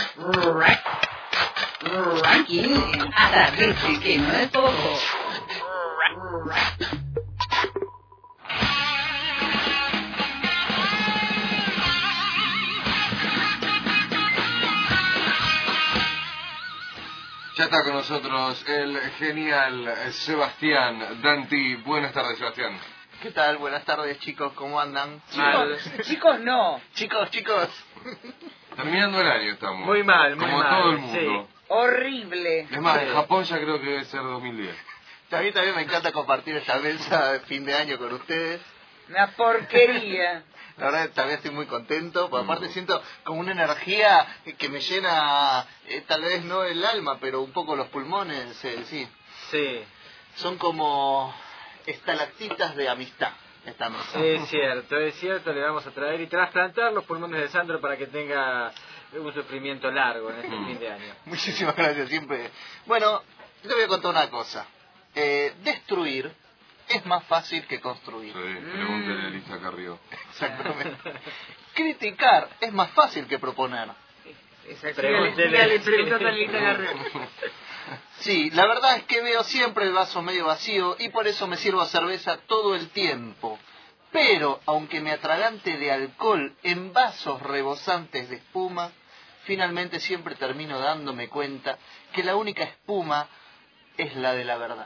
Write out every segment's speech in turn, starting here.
Ranking en Atardece, que no es poco. Ya está con nosotros el genial Sebastián Danti. Buenas tardes, Sebastián. ¿Qué tal? Buenas tardes, chicos. ¿Cómo andan? Chicos, no. Chicos. Terminando el año estamos. Muy mal, muy como mal. Como todo el mundo. Sí. Horrible. Es más, en Japón ya creo que debe ser 2010. A mí también me encanta compartir esta mesa de fin de año con ustedes. Una porquería. La verdad, también estoy muy contento, porque aparte siento como una energía que me llena, tal vez no el alma, pero un poco los pulmones, sí. Sí. Son como estalactitas de amistad esta mesa. Es cierto, le vamos a traer y trasplantar los pulmones de Sandro para que tenga un sufrimiento largo en este fin de año. Muchísimas gracias, siempre. Bueno, te voy a contar una cosa. Destruir es más fácil que construir. Sí, pregúntale a Lisa Carrió. Exactamente. Criticar es más fácil que proponer. Sí, la verdad es que veo siempre el vaso medio vacío y por eso me sirvo cerveza todo el tiempo. Pero, aunque me atragante de alcohol en vasos rebosantes de espuma, finalmente siempre termino dándome cuenta que la única espuma es la de la verdad.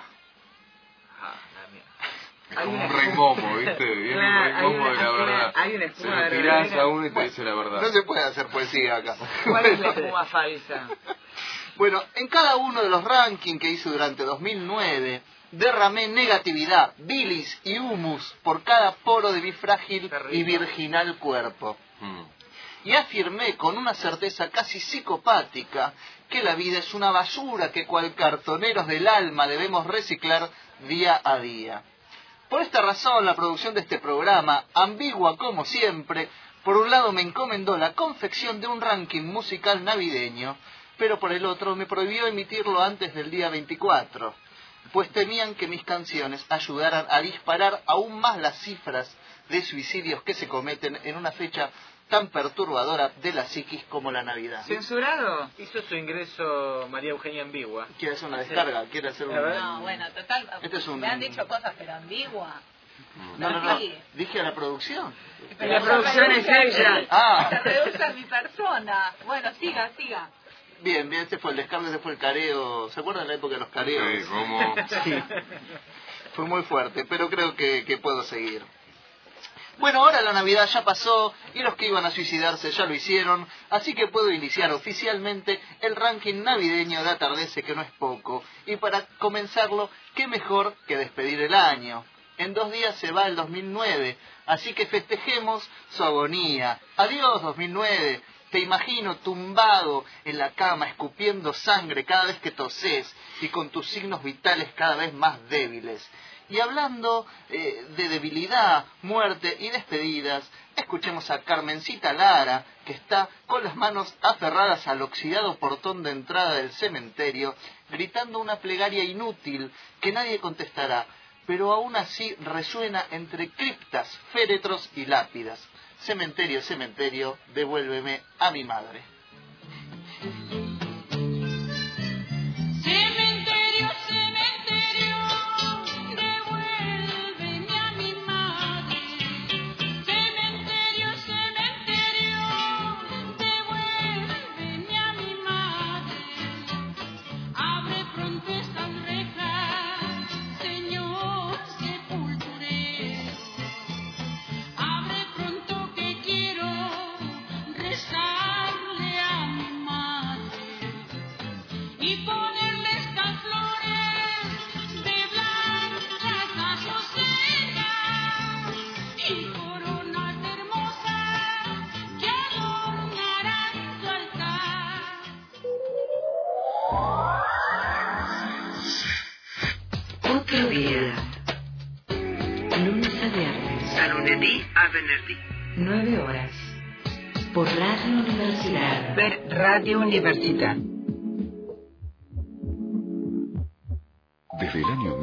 Es como un rey momo, ¿viste? Viene un rey momo de la verdad. Hay una espuma Se lo tirás a uno y te dice la verdad. No se puede hacer poesía acá. ¿Cuál es la espuma falsa? Bueno, en cada uno de los rankings que hice durante 2009, derramé negatividad, bilis y humus por cada poro de mi frágil y virginal cuerpo. Y afirmé con una certeza casi psicopática que la vida es una basura que cual cartoneros del alma debemos reciclar día a día. Por esta razón, la producción de este programa, ambigua como siempre, por un lado me encomendó la confección de un ranking musical navideño, pero por el otro me prohibió emitirlo antes del día 24, pues temían que mis canciones ayudaran a disparar aún más las cifras de suicidios que se cometen en una fecha tan perturbadora de la psiquis como la Navidad. ¿Censurado? Hizo su ingreso María Eugenia Ambigua. ¿Quiere hacer una descarga? ¿Quiere hacer un...? No, bueno, total, Este es un... me han dicho cosas, pero ambigua. No. Dije a la producción. La producción es ella. Se reduce a mi persona. Bueno, siga. Bien, este fue el descargo, este fue el careo. ¿Se acuerdan de la época de los careos? Sí, ¿cómo? Sí. Fue muy fuerte, pero creo que puedo seguir. Bueno, ahora la Navidad ya pasó y los que iban a suicidarse ya lo hicieron, así que puedo iniciar oficialmente el ranking navideño de Atardece, que no es poco. Y para comenzarlo, qué mejor que despedir el año. En 2 días se va el 2009, así que festejemos su agonía. Adiós 2009, te imagino tumbado en la cama escupiendo sangre cada vez que toses y con tus signos vitales cada vez más débiles. Y hablando de debilidad, muerte y despedidas, escuchemos a Carmencita Lara, que está con las manos aferradas al oxidado portón de entrada del cementerio, gritando una plegaria inútil que nadie contestará, pero aún así resuena entre criptas, féretros y lápidas. Cementerio, cementerio, devuélveme a mi madre. Otro día. Lunes a viernes. De lunedì a venerdì. 9 horas. Por Radio Universidad. Per Radio Università. Desde el año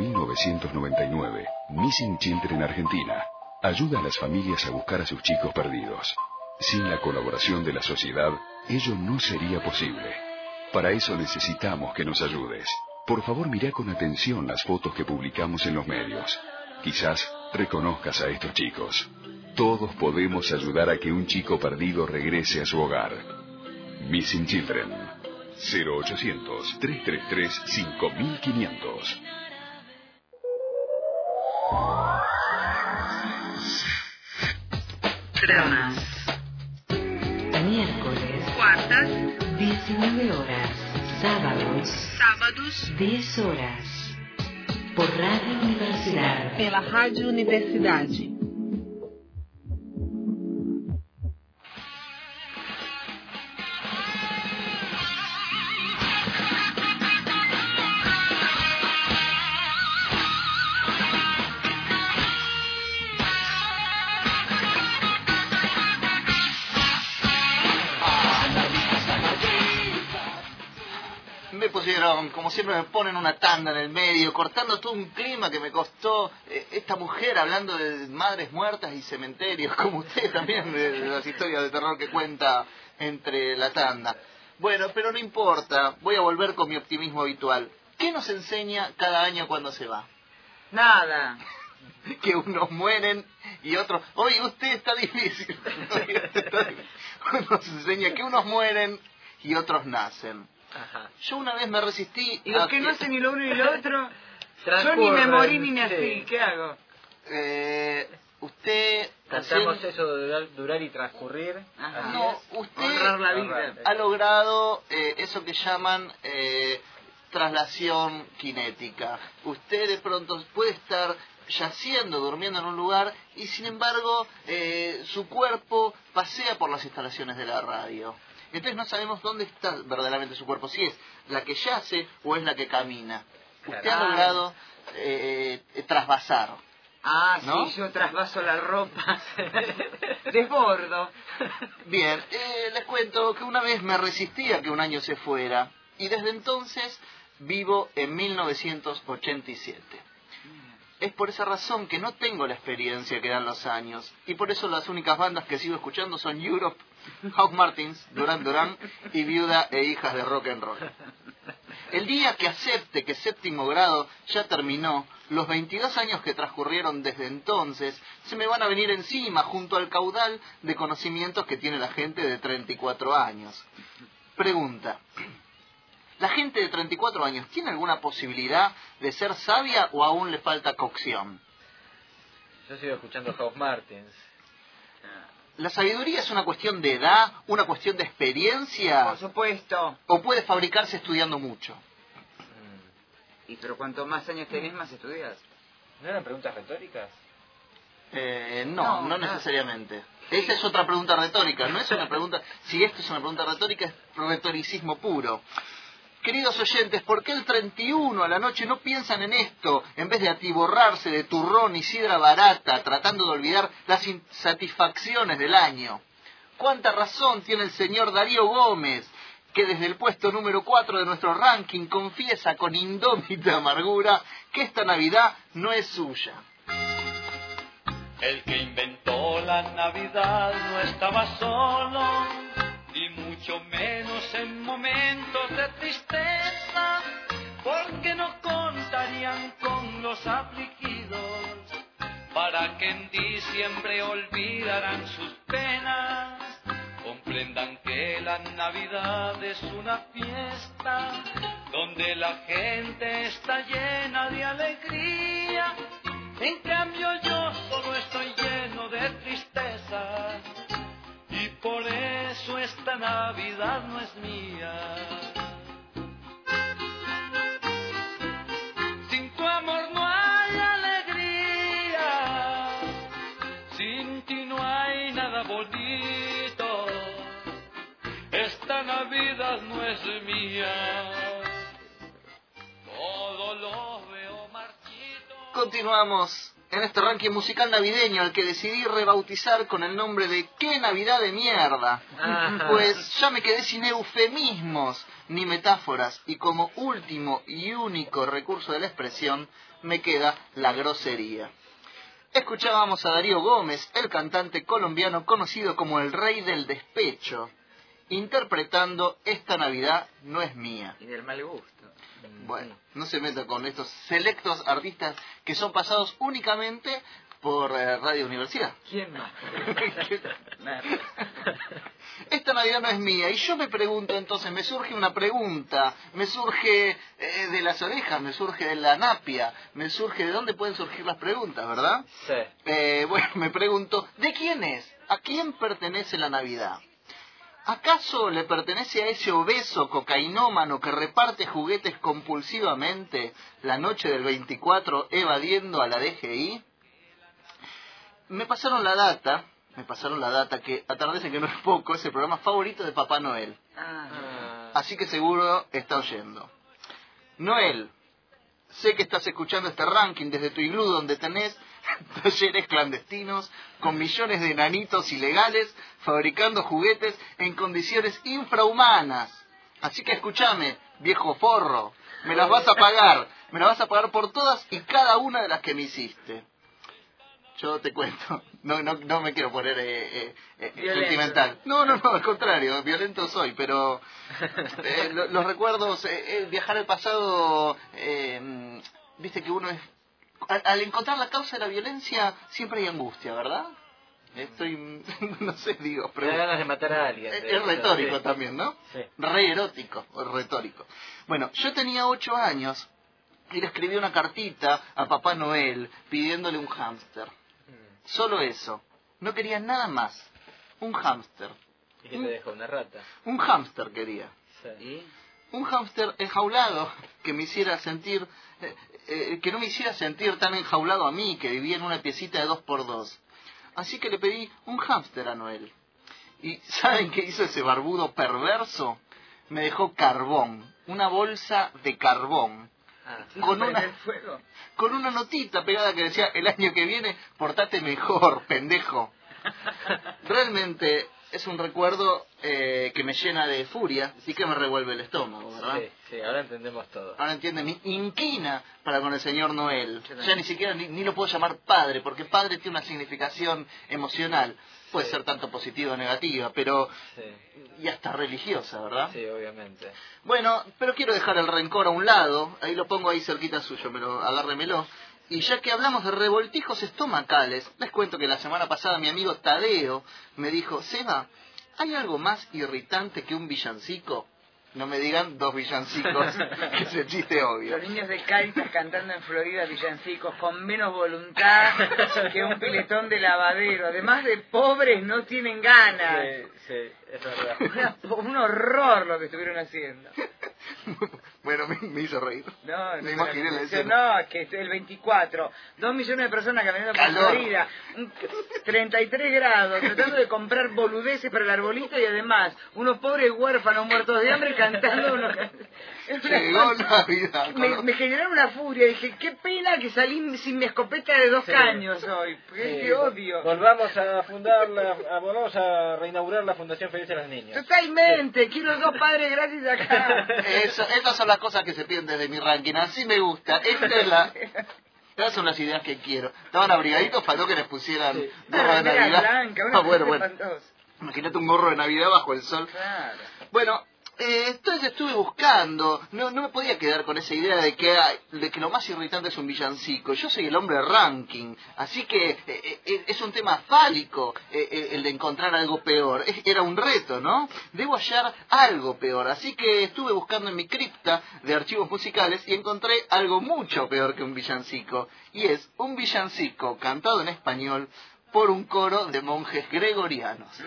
1999, Missing Children Argentina ayuda a las familias a buscar a sus chicos perdidos. Sin la colaboración de la sociedad, ello no sería posible. Para eso necesitamos que nos ayudes. Por favor, mira con atención las fotos que publicamos en los medios. Quizás reconozcas a estos chicos. Todos podemos ayudar a que un chico perdido regrese a su hogar. Missing Children. 0800-333-5500. Dramas. Miércoles. Cuartas. 19 horas. Sábados. 10 horas. Por Radio Universidade. Pela Rádio Universidade. Me pusieron, como siempre me ponen una tanda en el medio, cortando todo un clima que me costó esta mujer hablando de madres muertas y cementerios, como usted también, de las historias de terror que cuenta entre la tanda. Bueno, pero no importa, voy a volver con mi optimismo habitual. ¿Qué nos enseña cada año cuando se va? Nada. Que unos mueren y otros... Oye, usted está difícil. Nos enseña que unos mueren y otros nacen. Ajá. Yo una vez me resistí... Y los que no hacen ni lo uno ni lo otro, yo ni me morí ni nací, sí. ¿qué hago? Usted... Cantamos recién- eso de durar y transcurrir. Ajá. Así No, es. usted Honrar la vida. ha logrado eso que llaman traslación cinética. Usted de pronto puede estar yaciendo, durmiendo en un lugar y sin embargo su cuerpo pasea por las instalaciones de la radio. Entonces no sabemos dónde está verdaderamente su cuerpo, si es la que yace o es la que camina. Usted ha logrado trasvasar. Ah, ¿No? sí, yo trasvaso la ropa. Desbordo. Bien, les cuento que una vez me resistí a que un año se fuera y desde entonces vivo en 1987. Es por esa razón que no tengo la experiencia que dan los años y por eso las únicas bandas que sigo escuchando son Europe, House Martins, Duran Duran y Viuda e Hijas de Rock and Roll. El día que acepte que séptimo grado ya terminó, los 22 años que transcurrieron desde entonces se me van a venir encima junto al caudal de conocimientos que tiene la gente de 34 años. Pregunta. ¿La gente de 34 años tiene alguna posibilidad de ser sabia o aún le falta cocción? Yo sigo escuchando House Martins. ¿La sabiduría es una cuestión de edad, una cuestión de experiencia Por supuesto. o puede fabricarse estudiando mucho? Y pero cuanto más años tenés, más estudias. ¿No eran preguntas retóricas? No No, necesariamente. Esa es otra pregunta retórica, no es una pregunta... Si esto es una pregunta retórica, es retoricismo puro. Queridos oyentes, ¿por qué el 31 a la noche no piensan en esto en vez de atiborrarse de turrón y sidra barata tratando de olvidar las insatisfacciones del año? ¿Cuánta razón tiene el señor Darío Gómez, que desde el puesto número 4 de nuestro ranking confiesa con indómita amargura que esta Navidad no es suya? El que inventó la Navidad no estaba solo, y mucho menos en momentos de tristeza, porque no contarían con los afligidos, para que en diciembre olvidaran sus penas. Comprendan que la Navidad es una fiesta, donde la gente está llena de alegría. En cambio yo solo estoy lleno de tristeza, y por eso esta Navidad no es mía. Sin tu amor no hay alegría, sin ti no hay nada bonito. Esta Navidad no es mía. Todo lo veo marchito. Continuamos en este ranking musical navideño al que decidí rebautizar con el nombre de ¿Qué Navidad de mierda? Pues ya me quedé sin eufemismos ni metáforas y como último y único recurso de la expresión me queda la grosería. escuchábamos a Darío Gómez, el cantante colombiano conocido como el Rey del Despecho, interpretando Esta Navidad no es mía. Y del mal gusto. Bueno, no se meta con estos selectos artistas que son pasados únicamente por Radio Universidad. ¿Quién más? Esta Navidad no es mía. Y yo me pregunto entonces, me surge una pregunta, me surge de las orejas, me surge de la napia, me surge de dónde pueden surgir las preguntas, ¿verdad? Sí. Bueno, me pregunto, ¿de quién es? ¿A quién pertenece la Navidad? ¿Acaso le pertenece a ese obeso cocainómano que reparte juguetes compulsivamente la noche del 24 evadiendo a la DGI? Me pasaron la data que atardece que no es poco, es el programa favorito de Papá Noel. Así que seguro está oyendo. Noel, sé que estás escuchando este ranking desde tu iglú donde tenés talleres clandestinos con millones de enanitos ilegales fabricando juguetes en condiciones infrahumanas. Así que escúchame, viejo forro, me las vas a pagar por todas y cada una de las que me hiciste. Yo te cuento, no me quiero poner sentimental. No, al contrario, violento soy, pero los recuerdos, viajar al pasado, viste que uno es... Al encontrar la causa de la violencia siempre hay angustia, ¿verdad? No sé, digo, pero... Me da ganas de matar a alguien. Es retórico sí. También, ¿no? Sí. Re erótico, retórico. Bueno, yo tenía 8 años y le escribí una cartita a Papá Noel pidiéndole un hámster. Solo eso. No quería nada más. Un hámster. ¿Y qué te dejó? ¿Una rata? Un hámster quería. Sí. Un hámster enjaulado que me hiciera sentir... que no me hiciera sentir tan enjaulado a mí, que vivía en una piecita de 2x2. Así que le pedí un hámster a Noel. ¿Y saben qué hizo ese barbudo perverso? Me dejó carbón. Una bolsa de carbón. Con una notita pegada que decía, el año que viene, portate mejor, pendejo. Realmente es un recuerdo que me llena de furia, sí que me revuelve el estómago, ¿verdad? Sí, ahora entendemos todo. Ahora entiende, mi inquina para con el señor Noel. Ya ni siquiera ni lo puedo llamar padre, porque padre tiene una significación emocional. Puede ser tanto positiva o negativa, pero y hasta religiosa, ¿verdad? Sí, obviamente. Bueno, pero quiero dejar el rencor a un lado, ahí lo pongo ahí cerquita suyo, agárremelo. Y ya que hablamos de revoltijos estomacales, les cuento que la semana pasada mi amigo Tadeo me dijo, Seba, ¿hay algo más irritante que un villancico? No me digan 2 villancicos, que es el chiste obvio. Los niños de Cáritas cantando en Florida villancicos con menos voluntad que un piletón de lavadero. Además de pobres, no tienen ganas. Sí, es verdad. Un horror lo que estuvieron haciendo. Bueno, me hizo reír. No, me imaginé la escena. No, que el 24, 2 millones de personas caminando por Florida, 33 grados, tratando de comprar boludeces para el arbolito y además unos pobres huérfanos muertos de hambre cantando unos... Llegó Navidad. Me generaron una furia, dije, qué pena que salí sin mi escopeta de 2 caños hoy, qué odio. Volvamos a reinaugurar la Fundación Feliz de los Niños. Totalmente, quiero 2 padres gratis acá. Esas son las cosas que se piden desde mi ranking, así me gusta. Estas son las ideas que quiero. Estaban abrigaditos, faltó que les pusieran gorro de Navidad. Blanca, bueno. Imagínate un gorro de Navidad bajo el sol. Claro. Bueno, entonces estuve buscando, no me podía quedar con esa idea de que lo más irritante es un villancico. Yo soy el hombre ranking, así que es un tema fálico el de encontrar algo peor. Era un reto, ¿no? Debo hallar algo peor, así que estuve buscando en mi cripta de archivos musicales y encontré algo mucho peor que un villancico. Y es un villancico cantado en español por un coro de monjes gregorianos.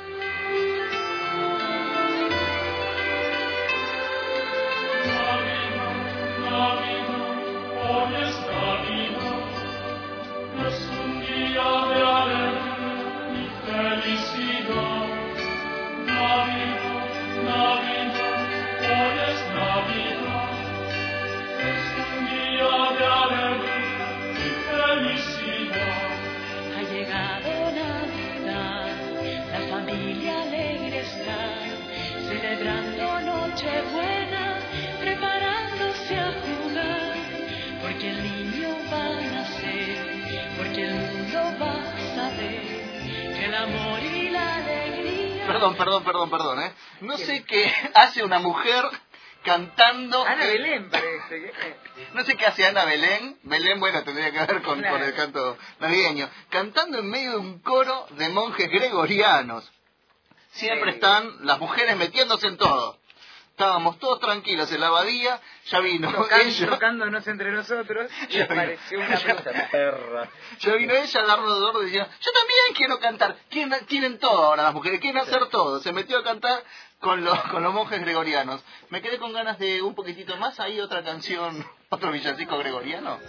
Hoy es Navidad, es un día de alegría y felicidad. Navidad, hoy es Navidad, es un día de alegría y felicidad. Ha llegado Navidad, la familia Perdón, ¿eh? No sé qué hace una mujer cantando... Ana Belén parece. No sé qué hace Ana Belén. Belén, bueno, tendría que ver con el canto navideño. Cantando en medio de un coro de monjes gregorianos. Siempre están las mujeres metiéndose en todo. Estábamos todos tranquilos en la abadía, ya vino ella... Tocándonos entre nosotros, y apareció una puta perra. Ya vino ella a darnos dolor y decía, yo también quiero cantar. Quieren todo ahora las mujeres, quieren hacer todo. Se metió a cantar con los monjes gregorianos. Me quedé con ganas de un poquitito más, ahí otra canción, otro villancico gregoriano.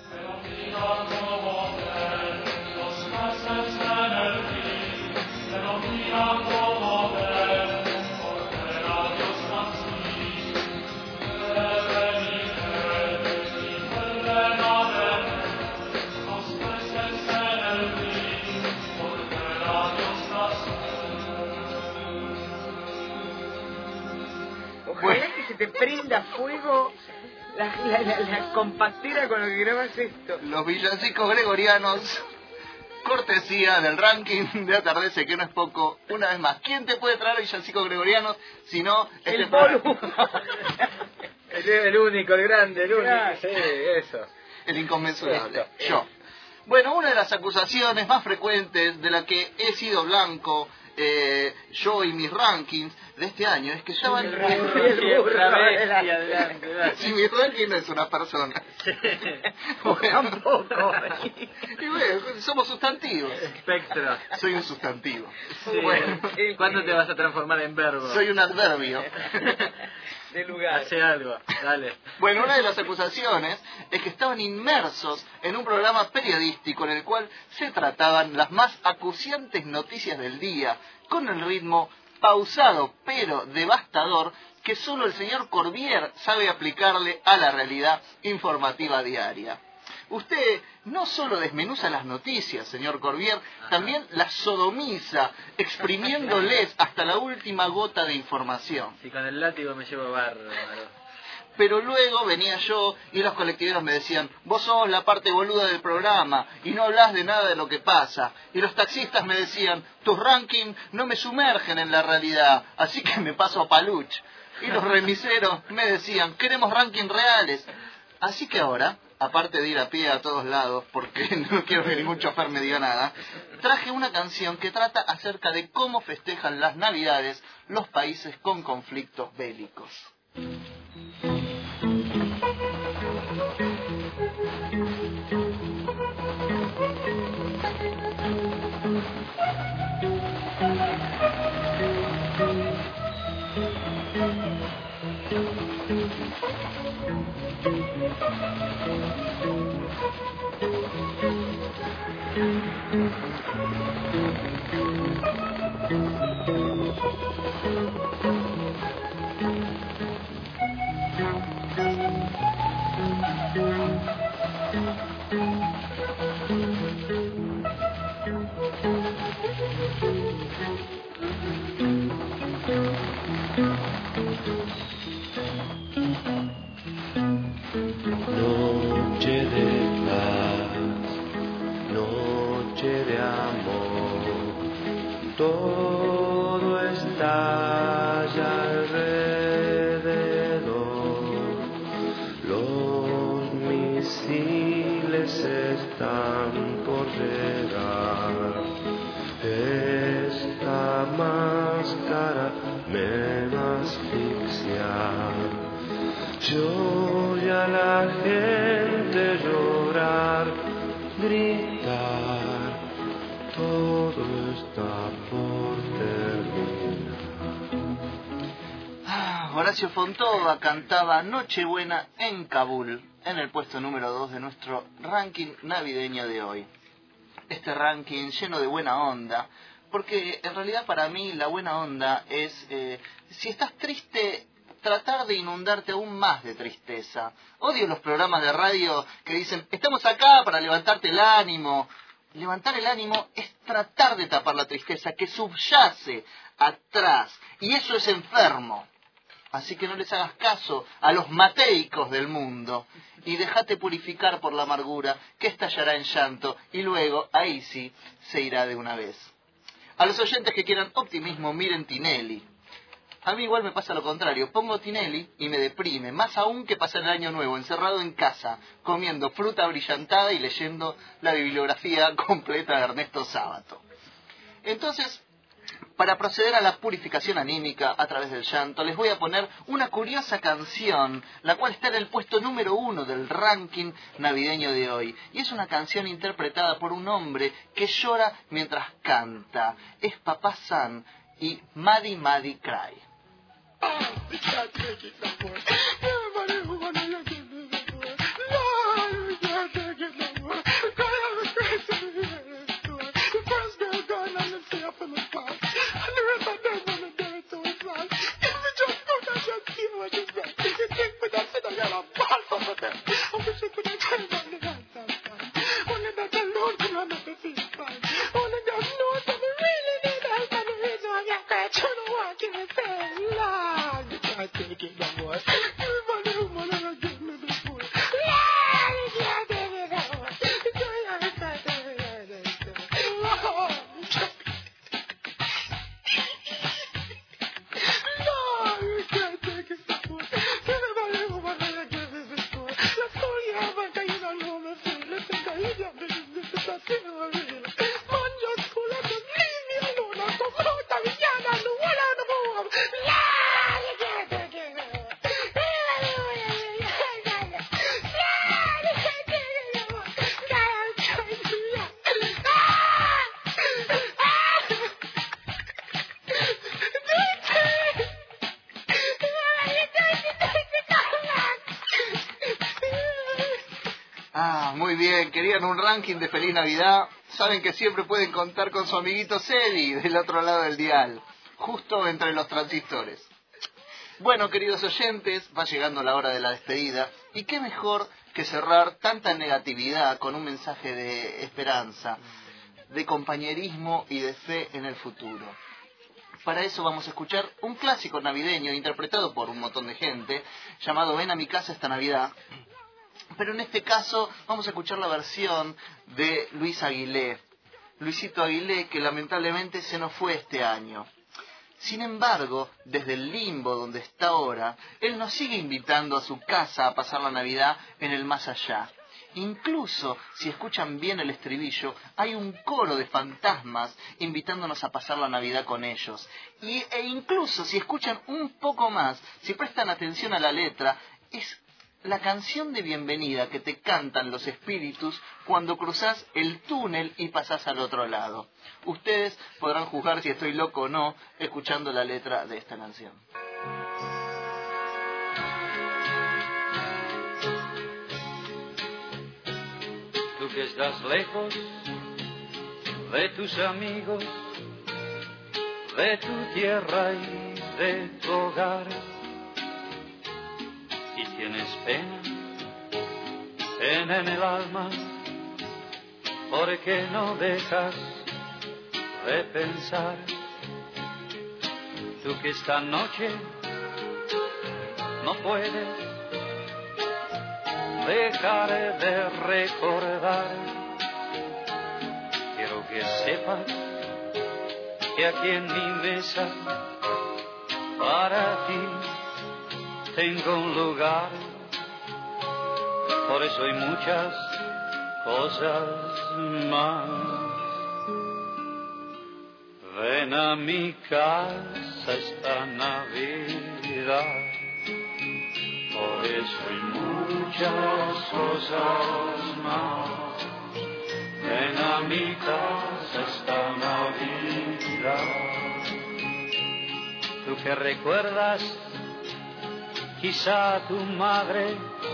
Ojalá que se te prenda fuego la compactera con lo que grabas esto. Los villancicos gregorianos, cortesía del ranking de Atardece, que no es poco. Una vez más, ¿quién te puede traer villancicos gregorianos si no el Polu? El único, el grande, el único. Sí, eso. El inconmensurable. Yo. Bueno, una de las acusaciones más frecuentes de la que he sido blanco, yo y mis rankings de este año, es que ya van... Si mi ranking no es una persona. Bueno, tampoco. Y bueno, somos sustantivos. Espectro. Soy un sustantivo. Sí. Bueno. ¿Cuándo te vas a transformar en verbo? Soy un adverbio. De lugar. Hace algo, dale. Bueno, una de las acusaciones es que estaban inmersos en un programa periodístico en el cual se trataban las más acuciantes noticias del día, con el ritmo pausado pero devastador que solo el señor Corbier sabe aplicarle a la realidad informativa diaria. Usted no solo desmenuza las noticias, señor Corbier, también las sodomiza, exprimiéndoles hasta la última gota de información. Si con el látigo me llevo bárbaro. Pero luego venía yo y los colectiveros me decían, vos sos la parte boluda del programa y no hablás de nada de lo que pasa. Y los taxistas me decían, tus rankings no me sumergen en la realidad, así que me paso a Paluch. Y los remiseros me decían, queremos rankings reales. Así que ahora, aparte de ir a pie a todos lados, porque no quiero que ningún chofer me diga nada, traje una canción que trata acerca de cómo festejan las Navidades los países con conflictos bélicos. Noche de paz, noche de amor, todo estalla alrededor, los misiles están por llegar, esta máscara me va a asfixiar. Yo y a la gente llorar, gritar, todo está por terminar. Horacio Fontova cantaba Nochebuena en Kabul, en el puesto número 2 de nuestro ranking navideño de hoy. Este ranking lleno de buena onda, porque en realidad para mí la buena onda es, si estás triste, tratar de inundarte aún más de tristeza. Odio los programas de radio que dicen, estamos acá para levantarte el ánimo. Levantar el ánimo es tratar de tapar la tristeza que subyace atrás, y eso es enfermo. Así que no les hagas caso a los mateicos del mundo y déjate purificar por la amargura que estallará en llanto y luego, ahí sí, se irá de una vez. A los oyentes que quieran optimismo, miren Tinelli. A mí igual me pasa lo contrario, pongo Tinelli y me deprime, más aún que pasar el año nuevo encerrado en casa, comiendo fruta brillantada y leyendo la bibliografía completa de Ernesto Sábato. Entonces, para proceder a la purificación anímica a través del llanto, les voy a poner una curiosa canción, la cual está en el puesto número 1 del ranking navideño de hoy. Y es una canción interpretada por un hombre que llora mientras canta. Es Papá San y Maddie Maddie Cry. Muy bien, querían un ranking de Feliz Navidad. Saben que siempre pueden contar con su amiguito Cedi del otro lado del dial, justo entre los transistores. Bueno, queridos oyentes, va llegando la hora de la despedida. Y qué mejor que cerrar tanta negatividad con un mensaje de esperanza, de compañerismo y de fe en el futuro. Para eso vamos a escuchar un clásico navideño interpretado por un montón de gente, llamado Ven a mi casa esta Navidad. Pero en este caso vamos a escuchar la versión de Luis Aguilé. Luisito Aguilé, que lamentablemente se nos fue este año. Sin embargo, desde el limbo donde está ahora, él nos sigue invitando a su casa a pasar la Navidad en el más allá. Incluso, si escuchan bien el estribillo, hay un coro de fantasmas invitándonos a pasar la Navidad con ellos. E incluso, si escuchan un poco más, si prestan atención a la letra, es la canción de bienvenida que te cantan los espíritus cuando cruzás el túnel y pasás al otro lado. Ustedes podrán juzgar si estoy loco o no escuchando la letra de esta canción. Tú que estás lejos de tus amigos, de tu tierra y de tu hogar, y tienes pena en el alma, porque no dejas de pensar. Tú que esta noche no puedes dejar de recordar, quiero que sepas que aquí en mi mesa para ti tengo un lugar. Por eso hay muchas cosas más. Ven a mi casa esta Navidad. Por eso hay muchas cosas más. Ven a mi casa esta Navidad. Tú que recuerdas quizá a tu madre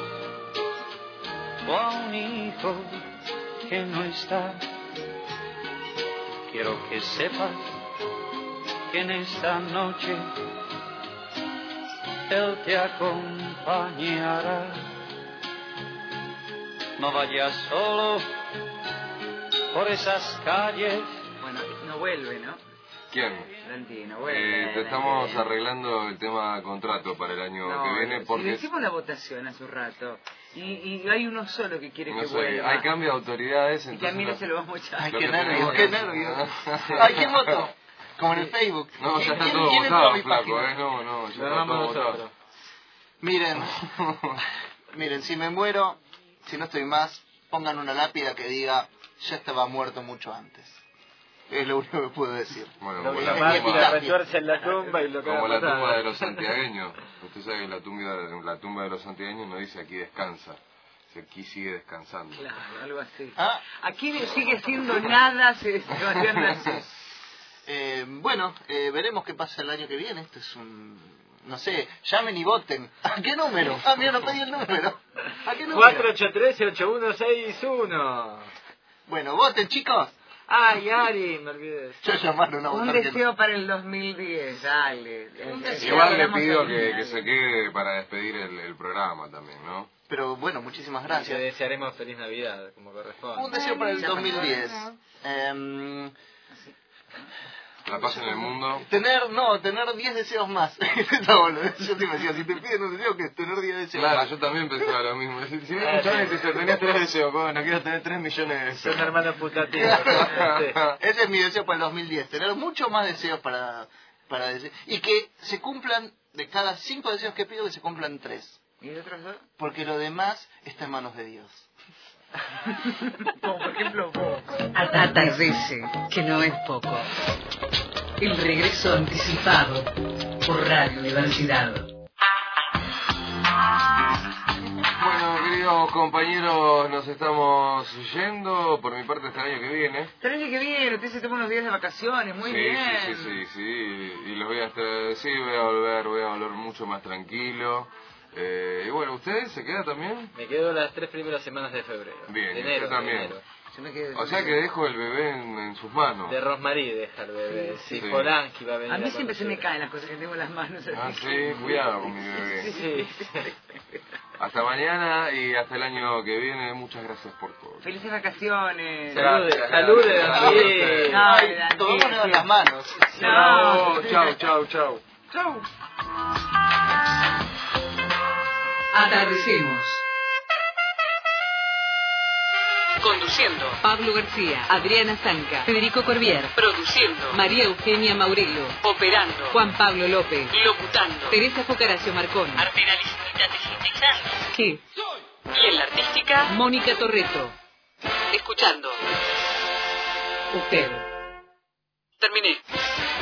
o a un hijo que no está, quiero que sepas que en esta noche Él te acompañará. No vayas solo por esas calles. Bueno, no vuelve, ¿no? ¿Quién? Dante, no vuelve. Te estamos arreglando el tema contrato para el año que viene. Si Porque le hicimos la votación hace un rato. Y hay uno solo que quiere No que sé, vuelva. hay cambio de autoridades. Y que a mí no entonces se lo vamos a echar. Ay, Lo qué que nervios, tenemos qué que- nervios. Ay, ¿quién votó? Como en el Facebook. No, ya está ¿Quién todo entró a votado, mi flaco, página? No, ya Lo está armamos todo nosotros. votado. Miren, si me muero, si no estoy más, pongan una lápida que diga, ya estaba muerto mucho antes. Es lo único que puedo decir. Bueno, Lo como que la más tumba- la retuerce en la tumba y lo que como va a la pasar. tumba de los santiagueños. Usted sabe que la tumba de los santiagueños no dice aquí descansa, dice aquí sigue descansando. Claro, algo así. Ah, Aquí sigue siendo nada, Sebastián así. bueno, veremos qué pasa el año que viene. Esto es un... No sé, llamen y voten. ¿A qué número? Ah, mira, no pedí el número. ¿A qué número? 483-8161. Bueno, voten, chicos. Ay, Ari, me olvidé. Yo llamaron a Un votar que no. deseo para el 2010, dale. Igual le pido que se quede para despedir el programa también, ¿no? Pero bueno, muchísimas Te gracias. desearemos feliz Navidad, como corresponde. Un deseo para el 2010. La paz en el mundo. Tener 10 deseos más. Está bueno. Yo te decía, si te piden un deseo, que es tener 10 deseos Claro, más. yo también pensaba lo mismo. Si viene un chabón y dice, tenés 3 deseos, bueno, quiero tener 3 millones de deseos. Son hermanos putativos. Ese es mi deseo para el 2010. Tener mucho más deseos para desear. Y que se cumplan, de cada 5 deseos que pido, que se cumplan 3. ¿Y de otros dos? Porque lo demás está en manos de Dios. Como por ejemplo vos. Atardece, que no es poco. El regreso anticipado por Radio Universidad. Bueno, queridos compañeros, nos estamos yendo. Por mi parte, hasta el año que viene. El año que viene, usted se toma unos días de vacaciones, muy Sí, bien. sí. Y los voy a estar... Sí, voy a volver mucho más tranquilo. Y bueno, ¿ustedes se quedan también? Me quedo las 3 primeras semanas de febrero. Bien, de y enero, usted también. de enero. Yo me quedé- O sea que dejo el bebé en sus manos. De Rosmarie deja el bebé. Sí, Sí, sí. Polanski va a venir. A mí siempre se me conocer. caen las cosas que tengo en las manos. Ah, así sí, que- cuidado con mi bebé. Sí. Hasta mañana y hasta el año que viene. Muchas gracias por todo. Felices vacaciones. Gracias. Salude, Gracias. Daniel. Ay, Tomémonos las manos. No. Chau. Chau. Atardecemos. Conduciendo, Pablo García, Adriana Zanca, Federico Corbier. Produciendo, María Eugenia Maurello. Operando, Juan Pablo López. Locutando, Teresa Focaracio Marcón. Artenalicita desintegrando. ¿Qué? Y en la artística, Mónica Torreto. Escuchando. Usted. Terminé.